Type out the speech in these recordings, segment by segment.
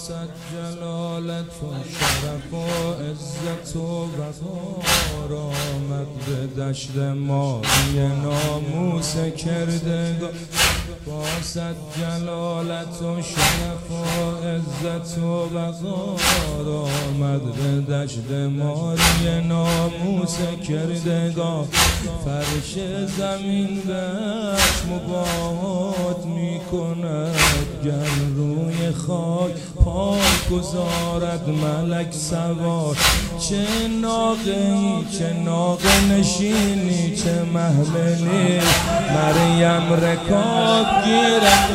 صد جلالت و شرف و عزت و وقار آمد به دشت ماری ناموس کردگار. با صد جلالت و شرف و عزت و وقار آمد به دشت ماری ناموس کردگار. فرش زمین بهش مباهات می کند گر روی خاک پاک گذارد ملک سوار. چه ناقه‌ای چه ناقه نشینی چه محملی مریم رکاب گیرد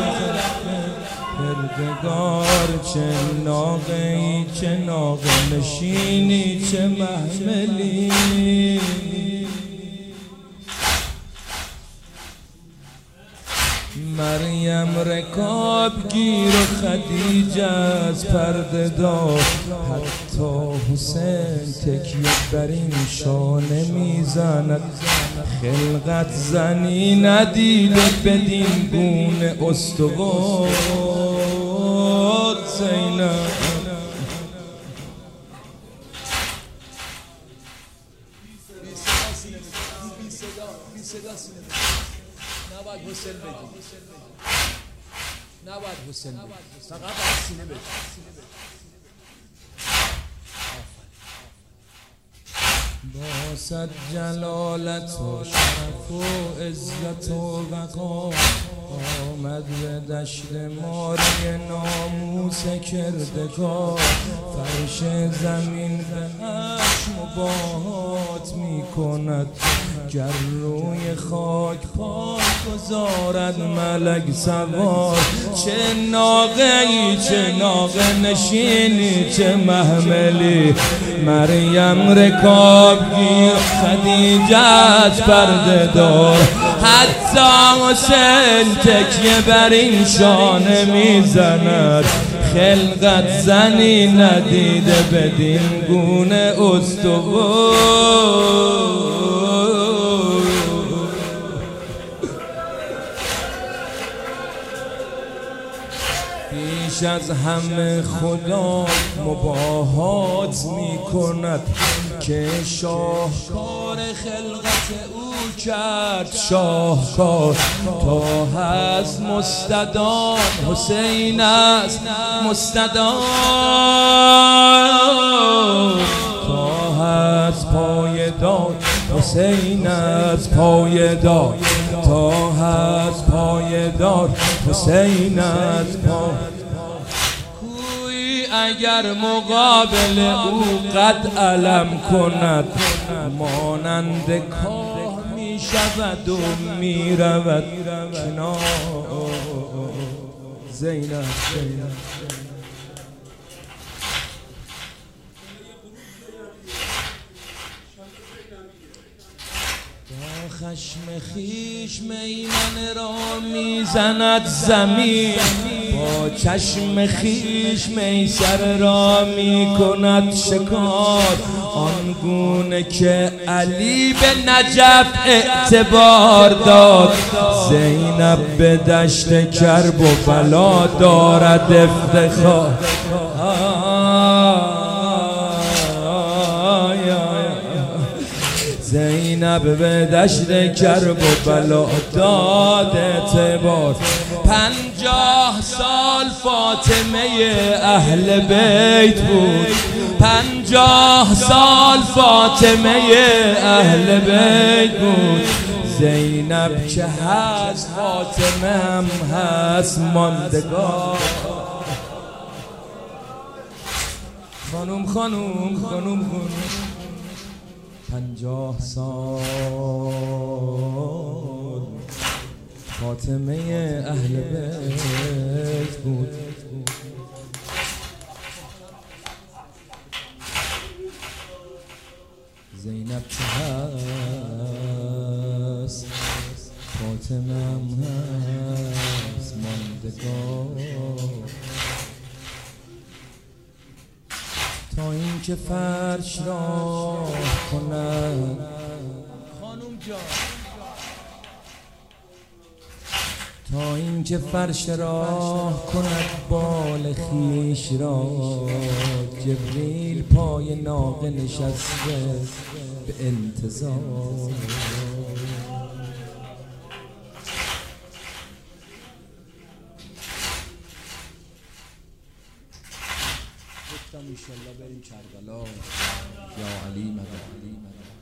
کردگار. چه ناقه‌ای چه ناقه نشینی چه محملی مریم رکاب گیر و خدیجه از پرده دار. حتی حسین تکیه بر این شانه میزند خلقت زنی ندیده بدین گونه استوار. زینب نباید حسین بگی نباید حسین بگی فقط باید سینه بگی. با صد جلالت و شرف و عزت و وقار آمد به دشت ماری ناموس کردگار. فرش زمین بهش مباهات می کند گر روی خاک پاک گذارد ملک سوار. چه ناقه‌ای چه ناقه نشینی چه محملی مریم رکاب گیر خدیجه از پرده دار. حتی حسین تکیه بر این شانه میزند خلقت زنی ندیده بدین گونه استوار. بیش از همه خدا مباهات می کند که شاهکار خلقت او کرد شاهکار. تا هست مستدان حسین است مستدان. تا هست پایدار حسین است پایدار. تا هست پایدار حسین است پایدار. اگر مقابل او قد علم کند مانند کاه می شود و می رود کنار. زینب با خشم خیش میمن را میزند زمین. با چشم خیش میسر را می کند شکار. آنگونه که علی به نجف اعتبار داد زینب به دشت کرب و بلا دارد افتخار. زینب به دشت کرب و بلا داد اعتبار. 50 سال فاطمه اهل بیت بود. 50 سال فاطمه اهل بیت بود. زینب که هست فاطمه هم هست ماندگار. خانوم 50 سال فاطمه اهل بیت بود. زینب که هست فاطمه هم هست ماندگار. تا این که فرش را کند خانوم جان تا اینکه فرش راه کند بال خویش را. جبریل پای ناقه نشسته به انتظار. گفتم انشالله بریم کربلا. یا علی مدد.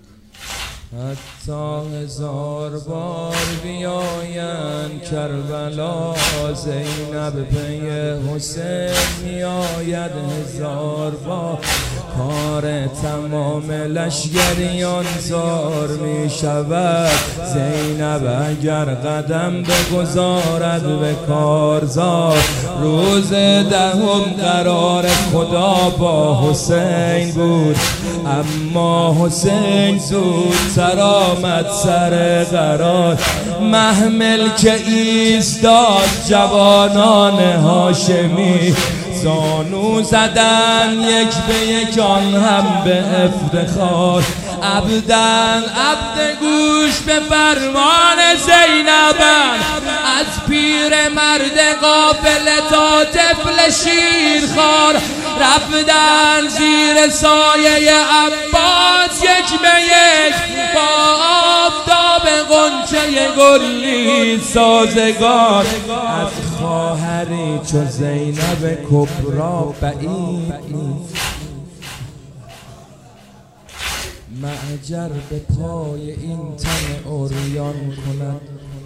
حتی 1000 بار بیاین کربلا، زینب پی حسین میآید 1000 بار. کار تمام لشگریان زار می شود. زینب اگر قدم بگذارد به کارزار. روز 10 قرار خدا با حسین بود، اما حسین زودتر آمد سر قرار. محمل که ایستاد جوانان هاشمی، زانو زدن یک به یک آن هم به افتخار. عبدن عبد گوش به فرمان زینبن، از پیر مرد قافله تا طفل شیرخوار. رفتن زیر سایه عباس یک به یک، با آفتاب غنچه گلی سازگار. از خواهری چو زینب کبرا بعید نیست، معجر به پای این تن عریان کند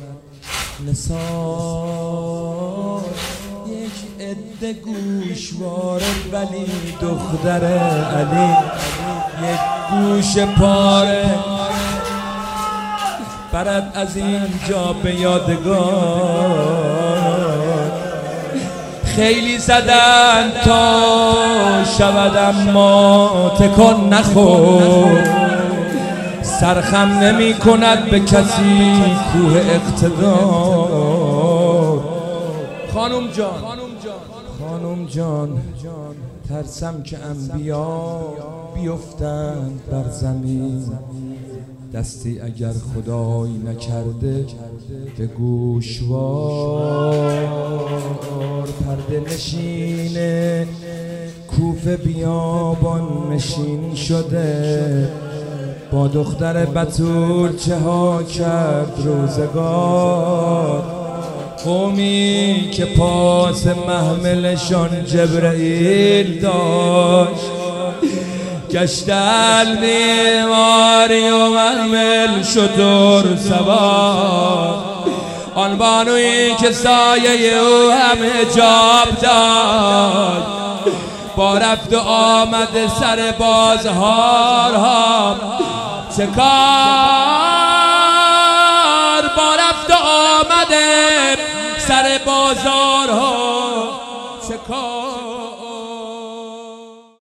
نثار. یک عده گوشواره ولی دختر علی، یک گوش پاره برد از اینجا به یادگار. خیلی زدن تا شود اما تکان نخورد. سرخم نمی کند به کسی کوه اقتدار. خانم جان ترسم که انبیا بیفتند بر زمین. دستی اگر خدای نکرده به گوشوار. پرده نشین کوفه بیابان نشین شده، با دختر بتول چه ها کرد روزگار. قومی که پاس محملشان جبرئیل داشت، گشتن بیماری و محمل شتر سوار. آن بانویی که سایه او هم حجاب داد، با رفت و آمد سر بازهارها چه کار. با رفت و آمد سر بازارها چه کار.